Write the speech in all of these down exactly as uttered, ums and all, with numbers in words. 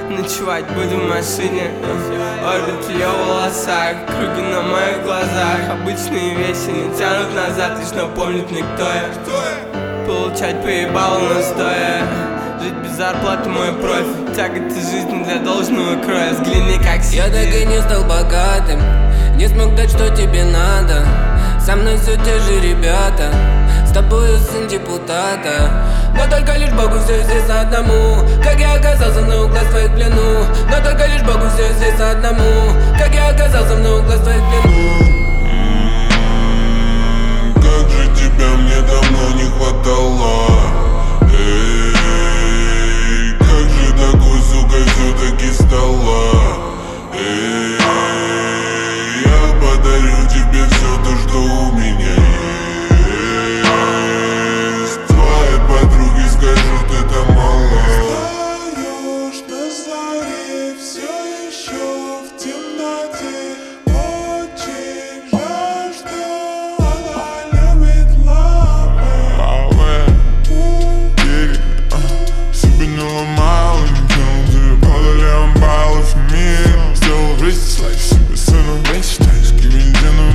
Ночевать буду в машине, орбит в ее волосах, круги на моих глазах. Обычные вещи не тянут назад, лишь напомнят мне, кто я. Получать поебало настоя, жить без зарплаты мой профиль. Тяготы жизни для должного кроя, взгляни как себе. Я так и не стал богатым, не смог дать, что тебе надо. Со мной все те же ребята, с тобою сын депутата. Но только лишь Богу все известно одному, как я оказался на углах твоих плену. Но только лишь Богу все известно одному, как я оказался на углах твоих плену. Как же тебя мне давно не хватало. Эй, как же такой, сука, все-таки стала. Эй, я подарю тебе все то, что у меня есть. Твоей подруге скажут, это мало. Встаешь на заре, все еще в темноте. Очень жаль, что она любит лавы. Себе не ломал, не тянул тебе подолем баллов мир. Сделал жизнь, слай себе сыном, мечтаешь кивендином.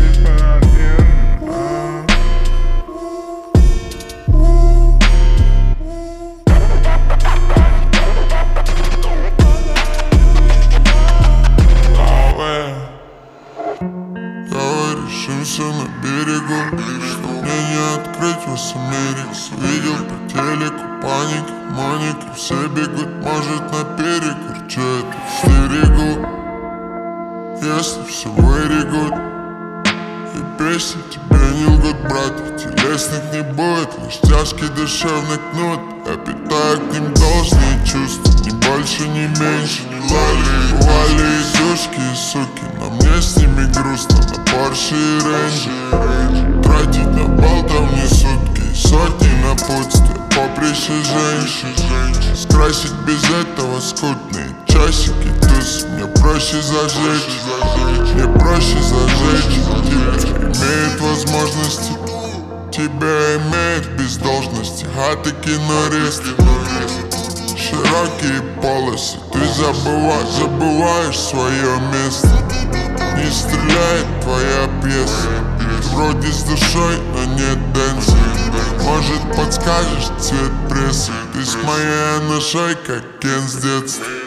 Давай решимся на берегу, мне не открыть вас Америку. Видел по телеку паники, моники, все бегут, может на перекур. Че это стерегу, если все вырегут. И песни тебе не лгут, братья, телесных не будет, лишь тяжкий душевный кнут. Я питаю к ним должные чувства, ни больше, ни меньше. Лали, вали, изюшки и суки, но мне с ними грустно. На Порше и Рейнджи тратить на болтовни сутки и сотни напутствия. Поприще женщин скрасить без этого скутные часики туз. Мне проще зажечь, мне проще зажечь. Теперь имеет возможности, тебя имеет без должности. А ты кинорист, широкие полосы, ты забываешь, забываешь свое место. Не стреляет твоя пьеса, ты вроде с душой, но нет дэнса. Может подскажешь цвет прессы, ты с моей ношей как Кен с детства.